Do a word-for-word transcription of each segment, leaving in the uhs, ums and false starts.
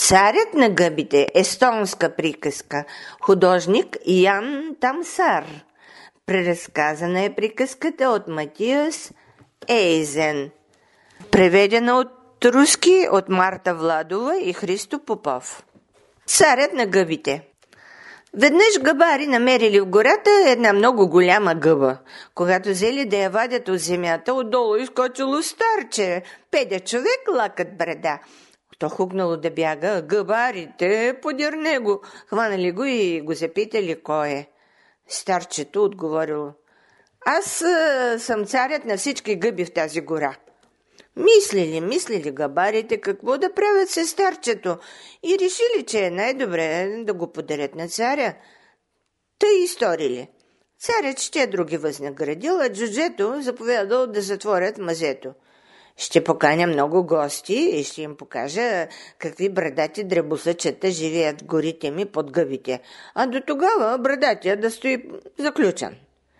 Царят на гъбите. Естонска приказка. Художник Ян Тамсар. Преразказана е приказката от Матиас Ейзен. Преведена от руски от Марта Владова и Христо Попов. Царят на гъбите. Веднъж гъбари намерили в гората една много голяма гъба. Когато взели да я вадят от земята, отдолу изкочило старче. Педя човек, лакът брада. То хукнало да бяга, а гъбарите подир него. Хванали го и го запитали кой е. Старчето отговорило: аз а, съм царят на всички гъби в тази гора. Мислили, мислили гъбарите какво да правят с старчето и решили, че е най-добре да го подарят на царя. Тъй и сторили. Царят щедро ги възнаградил, а джуджето заповядал да затворят мазето. Ще поканя много гости и ще им покажа какви брадати дребосъчета живеят в горите ми под гъбите, а до тогава брадатия да стои заключен.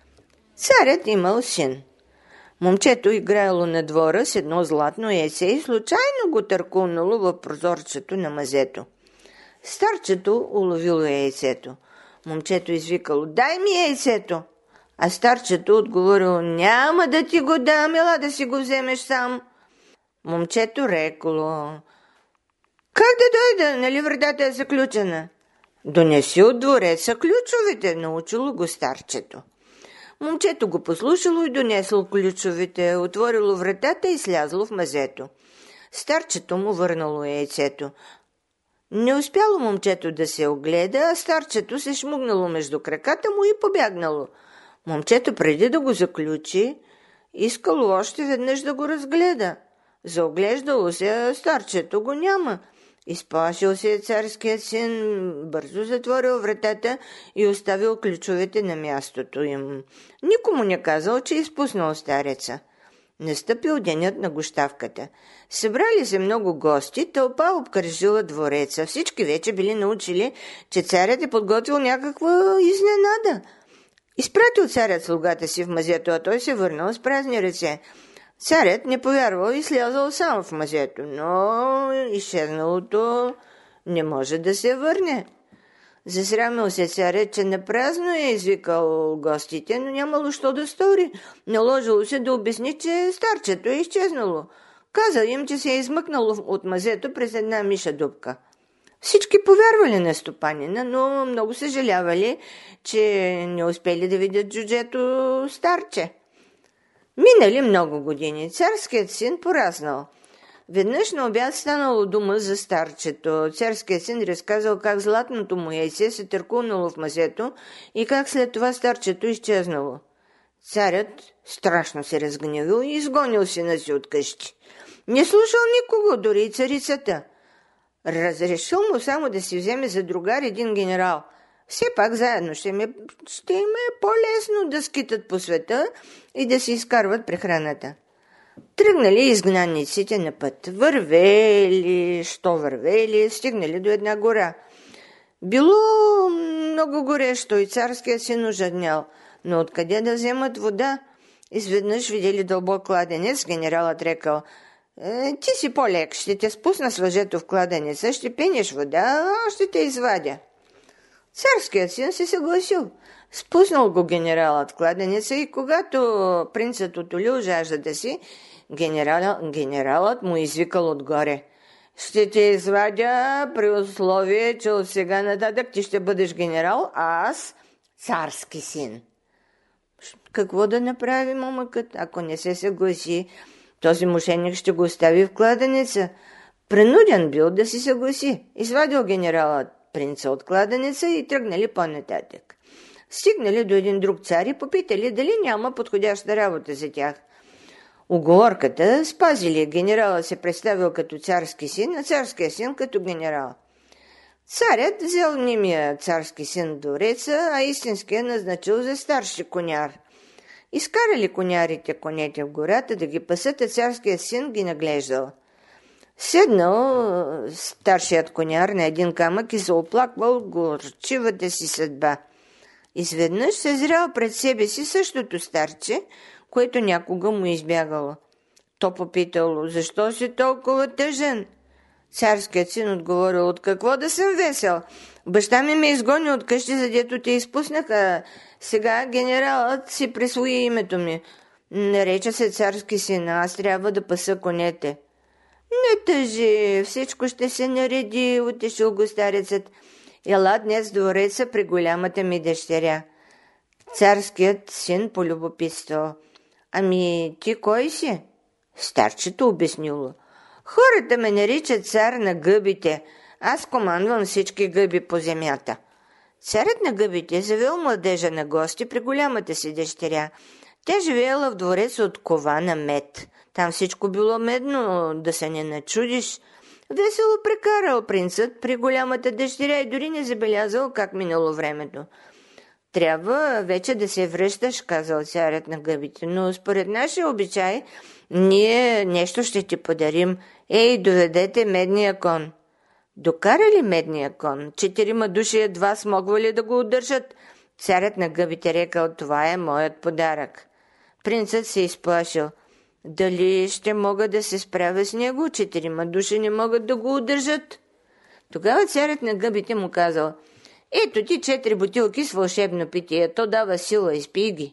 Царят имал син. Момчето играело на двора с едно златно яйце и случайно го търкулнало в прозорчето на мазето. Старчето уловило яйцето. Момчето извикало: дай ми яйцето! А старчето отговорило: няма да ти го дам, ела да си го вземеш сам. Момчето рекло: как да дойда, нали вратата е заключена? Донеси от двореца ключовете, научило го старчето. Момчето го послушало и донесло ключовете, отворило вратата и слязло в мазето. Старчето му върнало яйцето. Не успяло момчето да се огледа, а старчето се шмугнало между краката му и побягнало. Момчето, преди да го заключи, искало още веднъж да го разгледа. Заоглеждало се, а старчето го няма. Изплашил се царският син, бързо затворил вратата и оставил ключовете на мястото им. Никому не казал, че е изпуснал стареца. Настъпил денят на гощавката. Събрали се много гости, тълпа обкръжила двореца. Всички вече били научили, че царят е подготвил някаква изненада. Изпратил царят слугата си в мазето, а той се върнал с празни ръце. Царят не повярвал и слязал сам в мазето, но изчезналото не може да се върне. Засрамил се царят, че напразно е извикал гостите, но нямало що да стори. Наложило се да обясни, че старчето е изчезнало. Казал им, че се е измъкнало от мазето през една миша дупка. Всички повярвали на стопанина, но много съжалявали, че не успели да видят джуджето старче. Минали много години. Царският син пораснал. Веднъж на обяд станало дума за старчето. Царският син разказал как златното му яйце се търкулнало в мазето и как след това старчето изчезнало. Царят страшно се разгневил и изгонил сина си от къщи. Не слушал никого, дори и царицата. Разрешил му само да си вземе за другар един генерал. Все пак заедно ще, ме, ще им е по-лесно да скитат по света и да си изкарват прехраната. Тръгнали изгнанниците на път. Вървели, що вървели, стигнали до една гора. Било много горещо и царският син ожаднял, но откъде да вземат вода? Изведнъж видели дълбок кладенец, генералът рекал: е, ти си по-лек, ще те спусна с въжето в кладенеца, ще пенеш вода, а ще те извадя. Царският син се съгласил. Спуснал го генералът в кладенеца и когато принцът отолил жаждата си, генерал, генералът му извикал отгоре: ще те извадя при условие, че от сега нататък ти ще бъдеш генерал, а аз царски син. Какво да направи момъкът? Ако не се съгласи, този мошеник ще го остави в кладенеца. Принуден бил да си съгласи. Извадил генералът принца от кладенеца и тръгнали по-нататък. Стигнали до един друг цар и попитали дали няма подходяща работа за тях. Уговорката спазили. Генералът се представил като царски син, а царския син като генерал. Царят взел немия царски син в двореца, а истинския назначил за старши коняр. Изкарали конярите конете в гората да ги пасат, а царският син ги наглеждал. Седнал старшият коняр на един камък и се оплаквал горчивата си съдба. Изведнъж съзрял пред себе си същото старче, което някога му избягало. То попитало: защо си толкова тъжен? Царският син отговорил: от какво да съм весел? Баща ми ме изгони от къщи, задето те изпуснаха. Сега генералът си присвои името ми. Нареча се царски син, аз трябва да паса конете. Не тъжи, всичко ще се нареди, утешил го старецът. Ела днес в двореца при голямата ми дъщеря. Царският син полюбопитствал: ами ти кой си? Старчето обяснило: хората ме наричат цар на гъбите, аз командвам всички гъби по земята. Царят на гъбите завел младежа на гости при голямата си дъщеря. Тя живеела в двореца от кова на мед. Там всичко било медно, да се не начудиш. Весело прекарал принцът при голямата дъщеря и дори не забелязал как минало времето. Трябва вече да се връщаш, казал царят на гъбите, но според нашия обичай ние нещо ще ти подарим. Ей, доведете медния кон. Докара ли медния кон? Четирима души едва смогвали да го удържат. Царят на гъбите рекал: това е моят подарък. Принцът се изплашил. Дали ще мога да се справя с него? Четирима души не могат да го удържат. Тогава царят на гъбите му казал: ето ти четири бутилки с вълшебно питие, то дава сила, изпий ги.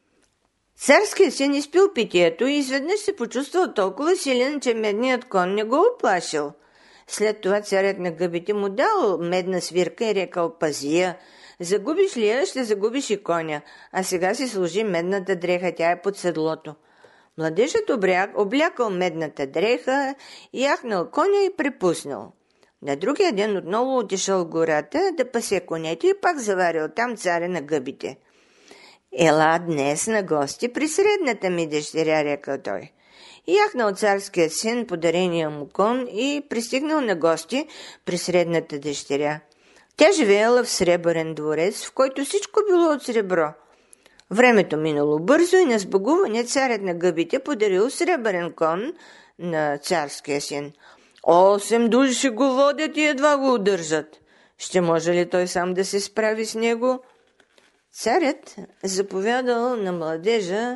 Царският син изпил питието и изведнъж се почувствал толкова силен, че медният кон не го оплашил. След това царят на гъбите му дал медна свирка и рекал: пази я, загубиш ли я, ще загубиш и коня, а сега си сложи медната дреха, тя е под седлото. Младежът обряк, облякал медната дреха, яхнал коня и препуснал. На другия ден отново отишъл в гората да пасе конете и пак заварил там царя на гъбите. Ела днес на гости при средната ми дъщеря, рекал той. Яхнал царският син подарения му кон и пристигнал на гости при средната дъщеря. Тя живеела в сребърен дворец, в който всичко било от сребро. Времето минало бързо и на сбогуване царят на гъбите подарил сребърен кон на царския син. Осем души го водят и едва го удържат. Ще може ли той сам да се справи с него? Царят заповядал на младежа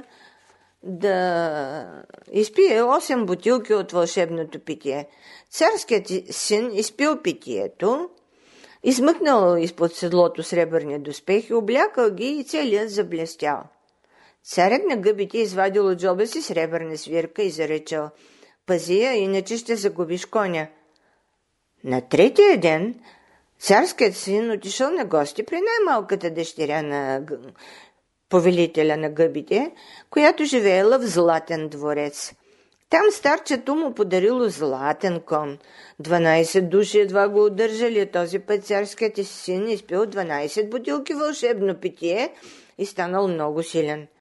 да изпие осем бутилки от вълшебното питие. Царският син изпил питието, измъкнал изпод седлото сребърния доспех и облякал ги и целият заблестял. Царят на гъбите извадил от джоба си сребърна свирка и заречал: пази я, иначе ще загубиш коня. На третия ден царският син отишъл на гости при най-малката дъщеря на повелителя на гъбите, която живеела в златен дворец. Там старчето му подарило златен кон. Дванайсет души едва го удържали. Този път царският син изпил дванайсет бутилки вълшебно питие и станал много силен.